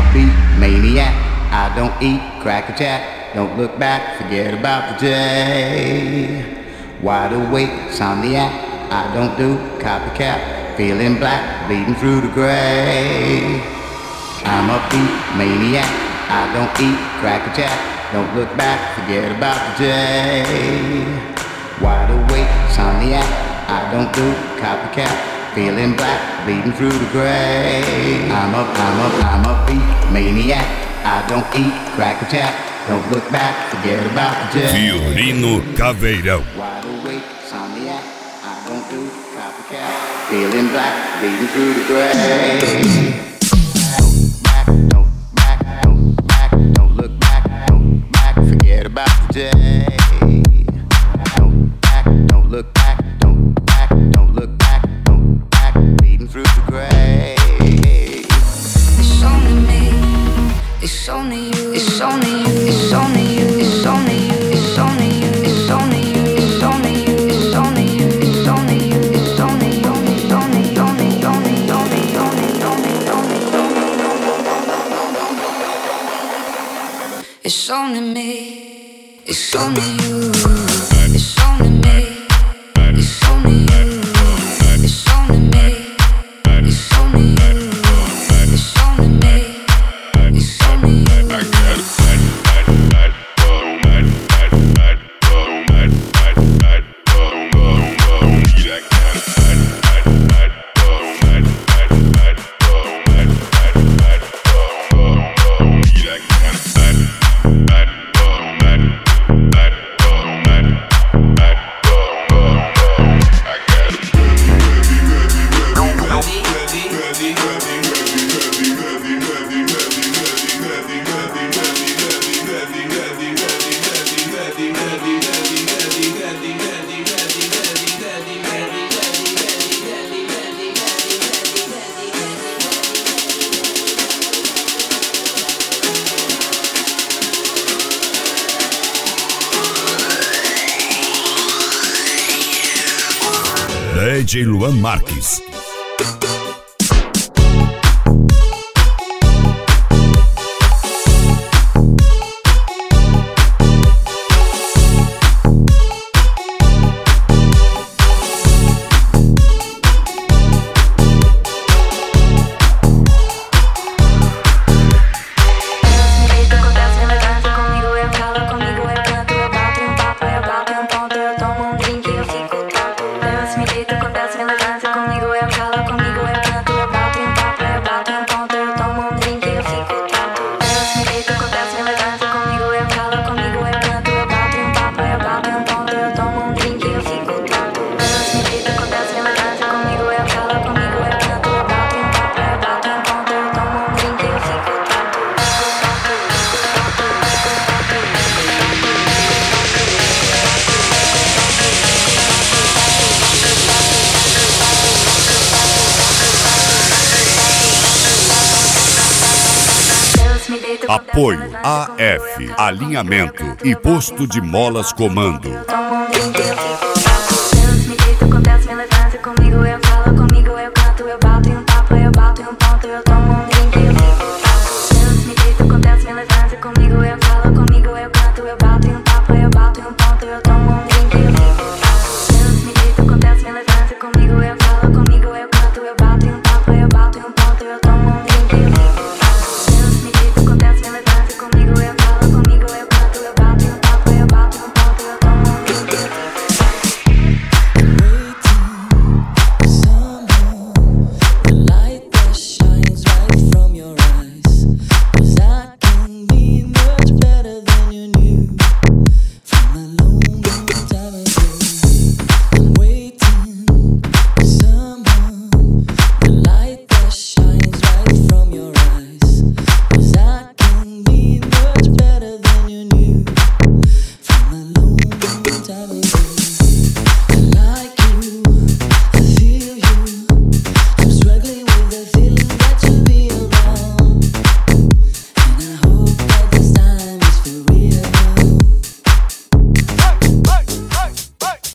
beat maniac. I don't eat cracker jack. Don't look back, forget about the day. Wide awake, insomniac. I don't do copycat. Feeling black, bleeding through the gray. I'm a beat maniac. I don't eat cracker jack. Don't look back, forget about the day. Wide awake, insomniac. I don't do copycat. Feeling black, bleeding through the gray. I'm a beat maniac. I don't eat cracker jack. Don't look back, forget about the day. Violino Caveirão. Wide awake, insomniac. I don't do copycat. Feeling black, bleeding through the gray. Don't look back, forget about the day. Don't look back, bleeding through the gray. It's only me, it's only you, it's only you, it's only you, it's only you, it's only you, it's only you, it's only you, it's only you, it's only you, it's only you, it's only you, it's only me, it's only you, it's only me, it's only you, it's only me, it's only you, it's only me, it's only you. I got it. DJ Luan Marques. Apoio AF, alinhamento e posto de molas comando.